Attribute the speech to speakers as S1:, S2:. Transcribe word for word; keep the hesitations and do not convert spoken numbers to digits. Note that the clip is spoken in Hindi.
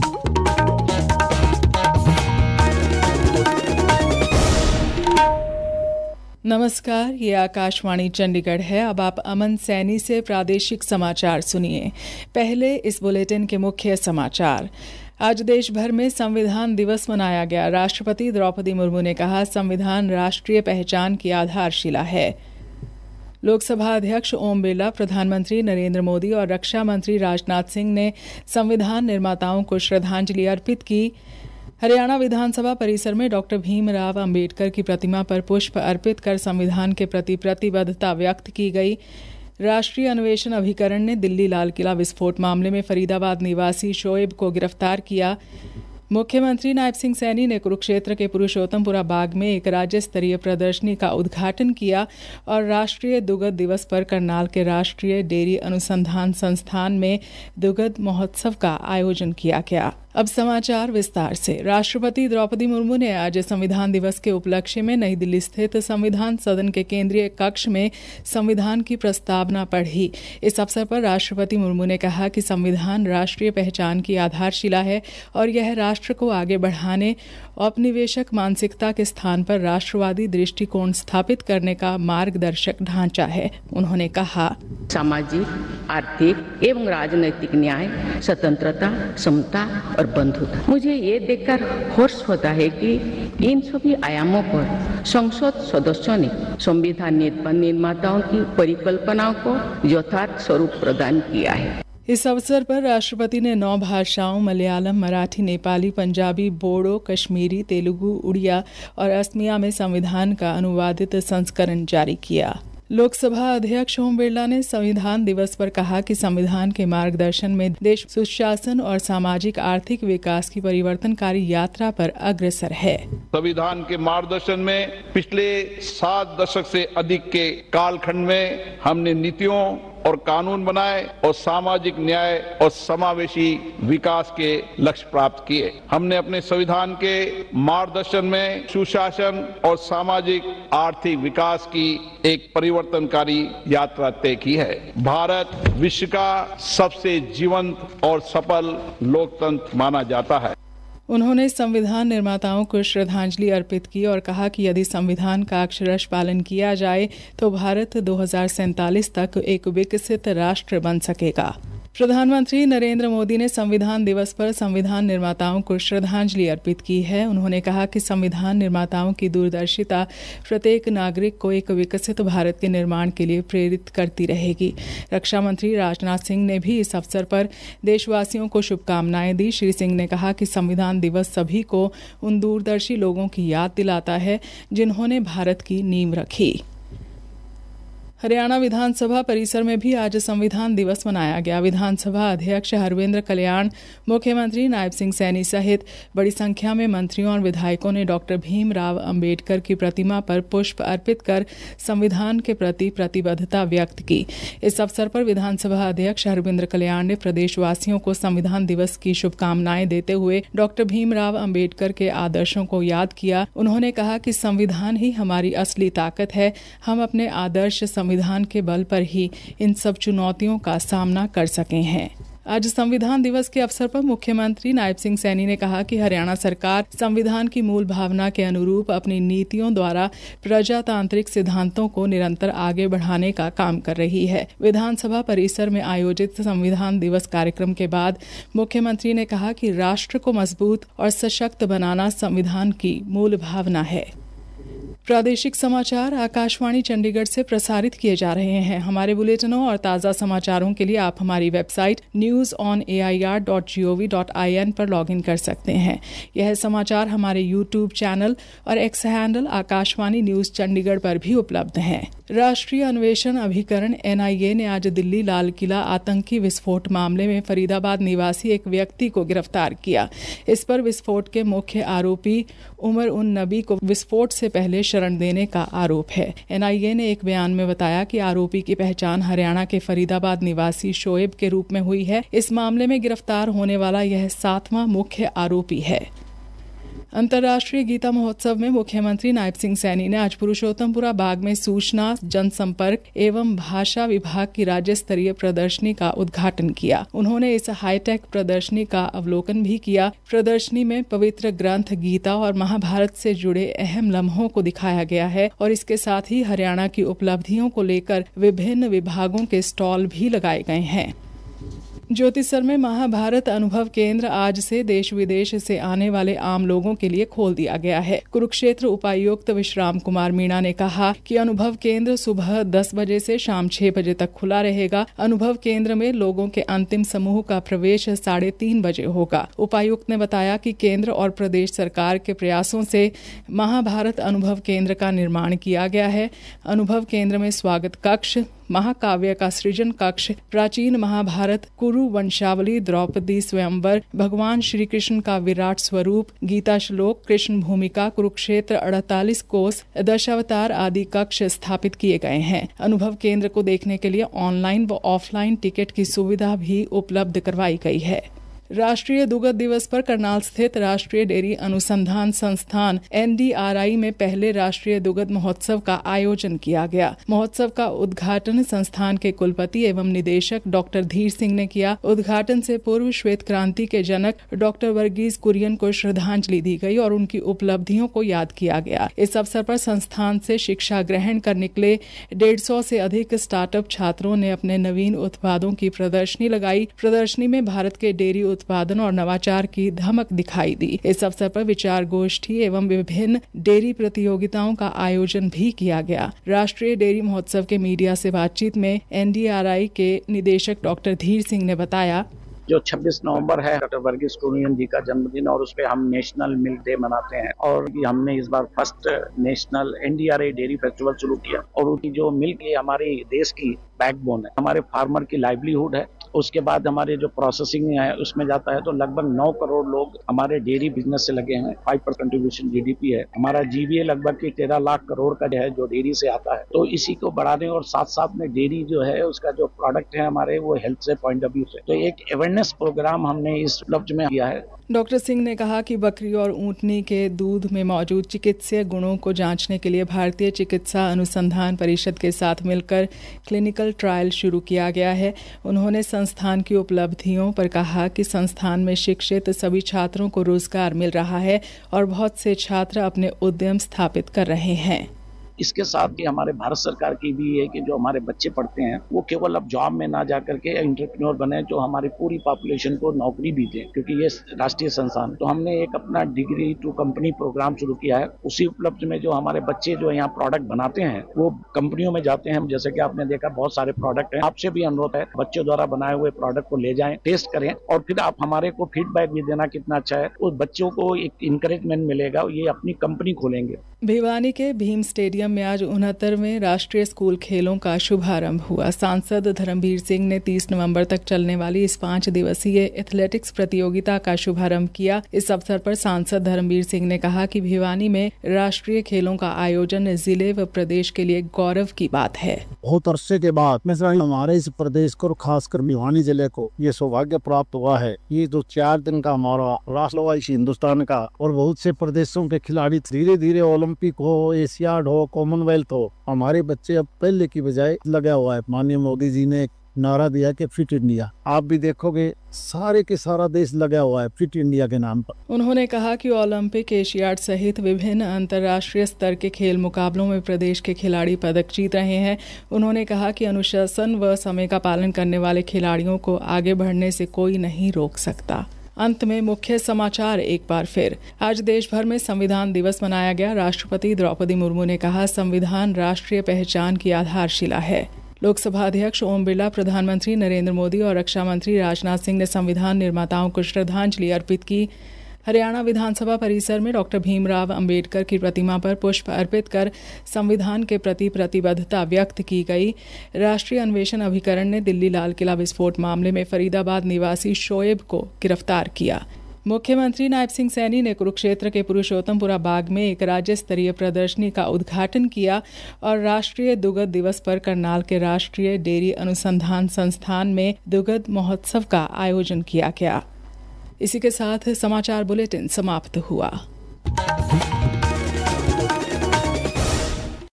S1: नमस्कार, ये आकाशवाणी चंडीगढ़ है। अब आप अमन सैनी से प्रादेशिक समाचार सुनिए। पहले इस बुलेटिन के मुख्य समाचार। आज देश भर में संविधान दिवस मनाया गया। राष्ट्रपति द्रौपदी मुर्मू ने कहा, संविधान राष्ट्रीय पहचान की आधारशिला है। लोकसभा अध्यक्ष ओम बिरला, प्रधानमंत्री नरेंद्र मोदी और रक्षा मंत्री राजनाथ सिंह ने संविधान निर्माताओं को श्रद्धांजलि अर्पित की। हरियाणा विधानसभा परिसर में डॉक्टर भीमराव अंबेडकर की प्रतिमा पर पुष्प अर्पित कर संविधान के प्रति प्रतिबद्धता व्यक्त की गई। राष्ट्रीय अन्वेषण अभिकरण ने दिल्ली लाल किला विस्फोट मामले में फरीदाबाद निवासी शोएब को गिरफ्तार किया। मुख्यमंत्री नायब सिंह सैनी ने कुरुक्षेत्र के पुरुषोत्तमपुरा बाग में एक राज्य स्तरीय प्रदर्शनी का उद्घाटन किया और राष्ट्रीय दुग्ध दिवस पर करनाल के राष्ट्रीय डेयरी अनुसंधान संस्थान में दुग्ध महोत्सव का आयोजन किया गया। अब समाचार विस्तार से। राष्ट्रपति द्रौपदी मुर्मू ने आज संविधान दिवस के उपलक्ष्य में नई दिल्ली स्थित संविधान सदन के केंद्रीय कक्ष में संविधान की प्रस्तावना पढ़ी। इस अवसर पर राष्ट्रपति मुर्मू ने कहा कि संविधान राष्ट्रीय पहचान की आधारशिला है और यह राष्ट्र को आगे बढ़ाने, औपनिवेशिक मानसिकता के स्थान पर राष्ट्रवादी दृष्टिकोण स्थापित करने का मार्गदर्शक ढांचा है। उन्होंने कहा,
S2: सामाजिक, आर्थिक एवं राजनैतिक न्याय, स्वतंत्रता, समता और बंधुता। मुझे ये देखकर हर्ष होता है कि इन सभी आयामों पर संसद सदस्यों ने संविधान निर्माताओं की परिकल्पनाओं को यथार्थ स्वरूप प्रदान किया है।
S1: इस अवसर पर राष्ट्रपति ने नौ भाषाओं मलयालम, मराठी, नेपाली, पंजाबी, बोडो, कश्मीरी, तेलुगु, उड़िया और असमिया में संविधान का अनुवादित संस्करण जारी किया। लोकसभा अध्यक्ष ओम बिरला ने संविधान दिवस पर कहा कि संविधान के मार्गदर्शन में देश सुशासन और सामाजिक आर्थिक विकास की परिवर्तनकारी यात्रा पर अग्रसर है।
S3: संविधान के मार्गदर्शन में पिछले सात दशक से अधिक के कालखंड में हमने नीतियों और कानून बनाए और सामाजिक न्याय और समावेशी विकास के लक्ष्य प्राप्त किए। हमने अपने संविधान के मार्गदर्शन में सुशासन और सामाजिक आर्थिक विकास की एक परिवर्तनकारी यात्रा तय की है। भारत विश्व का सबसे जीवंत और सफल लोकतंत्र माना जाता है।
S1: उन्होंने संविधान निर्माताओं को श्रद्धांजलि अर्पित की और कहा कि यदि संविधान का अक्षरशः पालन किया जाए तो भारत दो हज़ार सैंतालीस तक एक विकसित राष्ट्र बन सकेगा। प्रधानमंत्री नरेंद्र मोदी ने संविधान दिवस पर संविधान निर्माताओं को श्रद्धांजलि अर्पित की है। उन्होंने कहा कि संविधान निर्माताओं की दूरदर्शिता प्रत्येक नागरिक को एक विकसित भारत के निर्माण के लिए प्रेरित करती रहेगी। रक्षा मंत्री राजनाथ सिंह ने भी इस अवसर पर देशवासियों को शुभकामनाएं दी। श्री सिंह ने कहा कि संविधान दिवस सभी को उन दूरदर्शी लोगों की याद दिलाता है जिन्होंने भारत की नींव रखी। हरियाणा विधानसभा परिसर में भी आज संविधान दिवस मनाया गया। विधानसभा अध्यक्ष हरविंद्र कल्याण, मुख्यमंत्री नायब सिंह सैनी सहित बड़ी संख्या में मंत्रियों और विधायकों ने डॉक्टर भीमराव अंबेडकर की प्रतिमा पर पुष्प अर्पित कर संविधान के प्रति प्रतिबद्धता व्यक्त की। इस अवसर पर विधानसभा अध्यक्ष हरविंद्र कल्याण ने प्रदेशवासियों को संविधान दिवस की शुभकामनाएं देते हुए डॉक्टर भीमराव अंबेडकर के आदर्शों को याद किया। उन्होंने कहा कि संविधान ही हमारी असली ताकत है। हम अपने आदर्श संविधान के बल पर ही इन सब चुनौतियों का सामना कर सके हैं। आज संविधान दिवस के अवसर पर मुख्यमंत्री नायब सिंह सैनी ने कहा कि हरियाणा सरकार संविधान की मूल भावना के अनुरूप अपनी नीतियों द्वारा प्रजातांत्रिक सिद्धांतों को निरंतर आगे बढ़ाने का काम कर रही है। विधानसभा परिसर में आयोजित संविधान दिवस कार्यक्रम के बाद मुख्यमंत्री ने कहा कि राष्ट्र को मजबूत और सशक्त बनाना संविधान की मूल भावना है। प्रादेशिक समाचार आकाशवाणी चंडीगढ़ से प्रसारित किए जा रहे हैं। हमारे बुलेटिनों और ताज़ा समाचारों के लिए आप हमारी website news on A I R dot G O V dot I N पर लॉगिन कर सकते हैं। यह समाचार हमारे यूट्यूब चैनल और X handle Akashvani news Chandigarh पर भी उपलब्ध हैं। राष्ट्रीय अन्वेषण अभिकरण एन आई ए ने आज दिल्ली लाल किला आतंकी विस्फोट मामले में फरीदाबाद निवासी एक व्यक्ति को गिरफ्तार किया। इस पर विस्फोट के मुख्य आरोपी उमर उन नबी को विस्फोट से पहले शरण देने का आरोप है। एन आई ए ने एक बयान में बताया कि आरोपी की पहचान हरियाणा के फरीदाबाद निवासी शोएब के रूप में हुई है। इस मामले में गिरफ्तार होने वाला यह सातवां मुख्य आरोपी है। अंतर्राष्ट्रीय गीता महोत्सव में मुख्यमंत्री नायब सिंह सैनी ने आज पुरुषोत्तमपुरा बाग में सूचना जनसंपर्क एवं भाषा विभाग की राज्य स्तरीय प्रदर्शनी का उद्घाटन किया। उन्होंने इस हाईटेक प्रदर्शनी का अवलोकन भी किया। प्रदर्शनी में पवित्र ग्रंथ गीता और महाभारत से जुड़े अहम लम्हों को दिखाया गया है और इसके साथ ही हरियाणा की उपलब्धियों को लेकर विभिन्न विभागों के स्टॉल भी लगाए गए हैं। ज्योतिसर में महाभारत अनुभव केंद्र आज से देश विदेश से आने वाले आम लोगों के लिए खोल दिया गया है। कुरुक्षेत्र उपायुक्त विश्राम कुमार मीणा ने कहा कि अनुभव केंद्र सुबह दस बजे से शाम छह बजे तक खुला रहेगा। अनुभव केंद्र में लोगों के अंतिम समूह का प्रवेश साढ़े तीन बजे होगा। उपायुक्त ने बताया कि केंद्र और प्रदेश सरकार के प्रयासों से महाभारत अनुभव केंद्र का निर्माण किया गया है। अनुभव केंद्र में स्वागत कक्ष, महाकाव्य का सृजन कक्ष, प्राचीन महाभारत, कुरु वंशावली, द्रौपदी स्वयंवर, भगवान श्री कृष्ण का विराट स्वरूप, गीता श्लोक, कृष्ण भूमिका, कुरुक्षेत्र अड़तालीस कोस, दशावतार आदि कक्ष स्थापित किए गए हैं। अनुभव केंद्र को देखने के लिए ऑनलाइन व ऑफलाइन टिकट की सुविधा भी उपलब्ध करवाई गई है। राष्ट्रीय दुग्ध दिवस पर करनाल स्थित राष्ट्रीय डेयरी अनुसंधान संस्थान एन डी आर आई में पहले राष्ट्रीय दुग्ध महोत्सव का आयोजन किया गया। महोत्सव का उद्घाटन संस्थान के कुलपति एवं निदेशक डॉक्टर धीर सिंह ने किया। उद्घाटन से पूर्व श्वेत क्रांति के जनक डॉक्टर वर्गीज कुरियन को श्रद्धांजलि दी गई और उनकी उपलब्धियों को याद किया गया। इस अवसर पर संस्थान से शिक्षा ग्रहण कर निकले डेढ़ सौ से अधिक स्टार्टअप छात्रों ने अपने नवीन उत्पादों की प्रदर्शनी लगाई। प्रदर्शनी में भारत के डेयरी उत्पादन और नवाचार की धमक दिखाई दी। इस अवसर पर विचार गोष्ठी एवं विभिन्न डेयरी प्रतियोगिताओं का आयोजन भी किया गया। राष्ट्रीय डेयरी महोत्सव के मीडिया से बातचीत में एन डी आर आई के निदेशक डॉक्टर धीर सिंह ने बताया,
S4: जो छब्बीस नवंबर है डॉक्टर वर्गीज कुरियन जी का जन्मदिन और उस पे हम नेशनल मिल्क डे मनाते हैं और हमने इस बार first national N D R I dairy festival शुरू किया और उनकी जो मिल्क है हमारे देश की बैकबोन है, हमारे फार्मर की लाइवलीहुड है। उसके बाद हमारे जो प्रोसेसिंग है उसमें जाता है तो लगभग नौ करोड़ लोग हमारे डेयरी बिजनेस से लगे हैं। फाइव पर कंट्रीब्यूशन जी डी पी है। हमारा जी वी ए लगभग की तेरह लाख करोड़ का है जो डेयरी से आता है। तो इसी को बढ़ाने और साथ साथ में डेयरी जो है उसका जो प्रोडक्ट है हमारे वो हेल्थ से पॉइंट ऑफ व्यू से, तो एक अवेयरनेस प्रोग्राम हमने इस उपलब्ध में किया है।
S1: डॉक्टर सिंह ने कहा कि बकरी और ऊंटनी के दूध में मौजूद चिकित्सीय गुणों को जांचने के लिए भारतीय चिकित्सा अनुसंधान परिषद के साथ मिलकर क्लिनिकल ट्रायल शुरू किया गया है। उन्होंने संस्थान की उपलब्धियों पर कहा कि संस्थान में शिक्षित सभी छात्रों को रोजगार मिल रहा है और बहुत से छात्र अपने उद्यम स्थापित कर रहे हैं।
S4: इसके साथ ही हमारे भारत सरकार की भी है कि जो हमारे बच्चे पढ़ते हैं वो केवल अब जॉब में ना जाकर के एंटरप्रेन्योर बने, जो हमारी पूरी पॉपुलेशन को नौकरी भी दे, क्योंकि ये राष्ट्रीय संस्थान। तो हमने एक अपना डिग्री टू कंपनी प्रोग्राम शुरू किया है। उसी उपलब्ध में जो हमारे बच्चे जो यहाँ प्रोडक्ट बनाते हैं वो कंपनियों में जाते हैं। जैसे कि आपने देखा बहुत सारे प्रोडक्ट हैं। आपसे भी अनुरोध है बच्चों द्वारा बनाए हुए प्रोडक्ट को ले जाएं, टेस्ट करें और फिर आप हमारे को फीडबैक भी देना कितना अच्छा है। उस बच्चों को एक इंकरेजमेंट मिलेगा, ये अपनी कंपनी खोलेंगे।
S1: भिवानी के भीम स्टेडियम में आज उनहत्तरवें राष्ट्रीय स्कूल खेलों का शुभारंभ हुआ। सांसद धर्मवीर सिंह ने तीस नवंबर तक चलने वाली इस पांच दिवसीय एथलेटिक्स प्रतियोगिता का शुभारंभ किया। इस अवसर पर सांसद धर्मवीर सिंह ने कहा कि भिवानी में राष्ट्रीय खेलों का आयोजन जिले व प्रदेश के लिए गौरव की बात है।
S5: बहुत अरसे के बाद हमारे इस प्रदेश को, खासकर भिवानी जिले को ये सौभाग्य प्राप्त हुआ है। ये जो चार दिन का हमारा राष्ट्रवाइश हिंदुस्तान का और बहुत से प्रदेशों के खिलाड़ी धीरे धीरे ओलंपिक हो, एशियाड हो, कॉमनवेल्थ हो, हमारे बच्चे अब पहले की बजाय लगा हुआ है। माननीय मोदी जी ने नारा दिया कि फिट इंडिया, आप भी देखोगे सारे के सारा देश लगा हुआ है फिट इंडिया के नाम पर।
S1: उन्होंने कहा कि ओलंपिक, एशियाड सहित विभिन्न अंतर्राष्ट्रीय स्तर के खेल मुकाबलों में प्रदेश के खिलाड़ी पदक जीत रहे हैं। उन्होंने कहा कि अनुशासन व समय का पालन करने वाले खिलाड़ियों को आगे बढ़ने से कोई नहीं रोक सकता। अंत में मुख्य समाचार एक बार फिर। आज देश भर में संविधान दिवस मनाया गया। राष्ट्रपति द्रौपदी मुर्मू ने कहा, संविधान राष्ट्रीय पहचान की आधारशिला है। लोकसभा अध्यक्ष ओम बिरला, प्रधानमंत्री नरेंद्र मोदी और रक्षा मंत्री राजनाथ सिंह ने संविधान निर्माताओं को श्रद्धांजलि अर्पित की। हरियाणा विधानसभा परिसर में डॉक्टर भीमराव अंबेडकर की प्रतिमा पर पुष्प अर्पित कर संविधान के प्रति प्रतिबद्धता व्यक्त की गई। राष्ट्रीय अन्वेषण अभिकरण ने दिल्ली लाल किला विस्फोट मामले में फरीदाबाद निवासी शोएब को गिरफ्तार किया। मुख्यमंत्री नायब सिंह सैनी ने कुरुक्षेत्र के पुरुषोत्तमपुरा बाग में एक राज्य स्तरीय प्रदर्शनी का उद्घाटन किया और राष्ट्रीय दुग्ध दिवस पर करनाल के राष्ट्रीय डेयरी अनुसंधान संस्थान में दुग्ध महोत्सव का आयोजन किया गया। इसी के साथ समाचार बुलेटिन समाप्त हुआ।